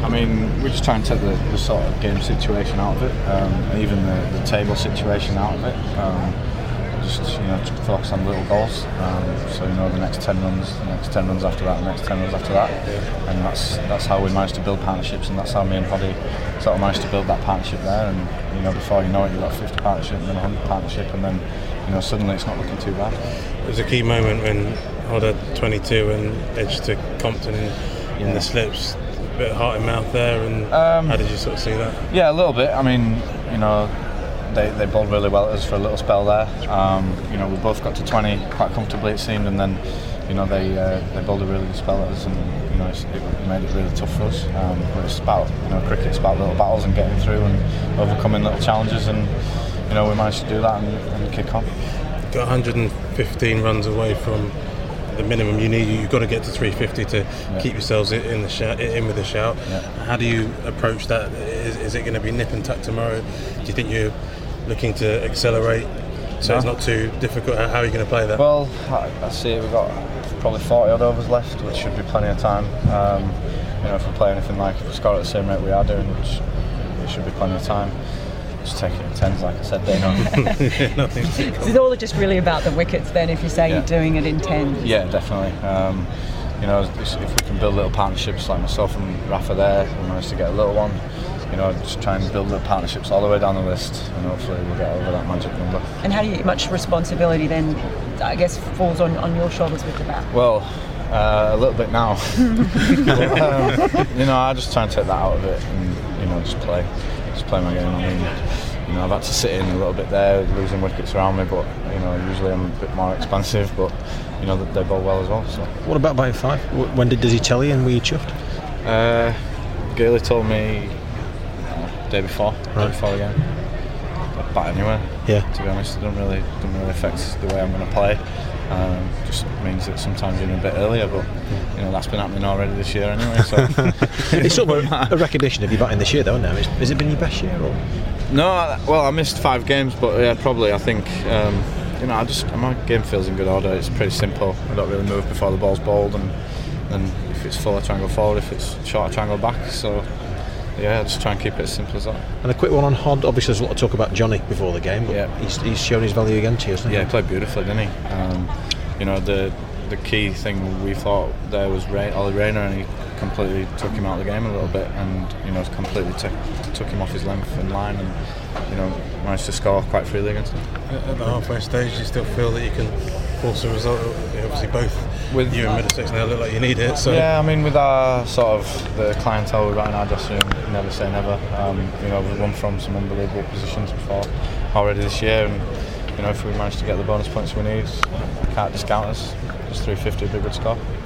mean, we just try and take the sort of game situation out of it, even the table situation out of it. Just focus on little goals. So the next 10 runs, the next 10 runs after that, the next 10 runs after that, and that's how we managed to build partnerships, and that's how me and Hoddy sort of managed to build that partnership there. And before you know it, you've got a 50 partnership and then a 100 partnership, and then suddenly it's not looking too bad. It was a key moment when Hod had 22 and edged to Compton in the slips. A bit of heart in mouth there, and how did you sort of see that? Yeah, a little bit. I mean, they bowled really well at us for a little spell there. We both got to 20 quite comfortably, it seemed, and then they bowled a really good spell at us, and it made it really tough for us. But it's about cricket's about little battles and getting through and overcoming little challenges, and we managed to do that and kick on. Got 115 runs away from the minimum you need. You've got to get to 350 to keep yourselves in with the shout. Yeah. How do you approach that? Is it going to be nip and tuck tomorrow? Do you think you're looking to accelerate so it's not too difficult? How are you going to play that? Well, I see it. We've got probably 40 odd overs left, which should be plenty of time. If we play anything like if we score at the same rate we are doing, which it should be plenty of time. Just take it in tens, like I said, nothing. So it's all just really about the wickets then, if you say you're doing it in tens? Yeah, definitely. If we can build little partnerships like myself and Rafa there, we managed to get a little one. Just try and build little partnerships all the way down the list, and hopefully we'll get over that magic number. And much responsibility then, I guess, falls on your shoulders with the bat? Well, a little bit now. I just try and take that out of it and just play my game. I mean, I've had to sit in a little bit there, losing wickets around me, but usually I'm a bit more expansive, but they bowl well as well. So. What about batting 5? When does he tell you, and were you chuffed? Gailey told me day before the game. I'd bat anywhere. Yeah. To be honest, it doesn't really affect the way I'm going to play. Just means that sometimes you're in a bit earlier, but that's been happening already this year anyway. So it's sort of a recognition of you batting this year, though, isn't it? Has it been your best year? Or? No, I missed 5 games, but yeah, probably. I think my game feels in good order. It's pretty simple. I don't really move before the ball's bowled, and if it's full, I try and go forward. If it's short, I try and go back. So. Yeah, just try and keep it as simple as that. And a quick one on Hod. Obviously, there's a lot of talk about Johnny before the game, but he's shown his value again to you, hasn't he? Yeah, he played beautifully, didn't he? The key thing we thought there was Ollie Rayner, and he completely took him out of the game a little bit, and completely took him off his length and line, and managed to score quite freely against him. At the halfway stage, do you still feel that you can force a result? Obviously, both with you and Middlesex now look like you need it. So. Yeah, I mean, with our sort of the clientele we've got in our dressing room, never say never. We've run from some unbelievable positions before already this year, and if we manage to get the bonus points we need, can't discount us. Just 350 would be a good score.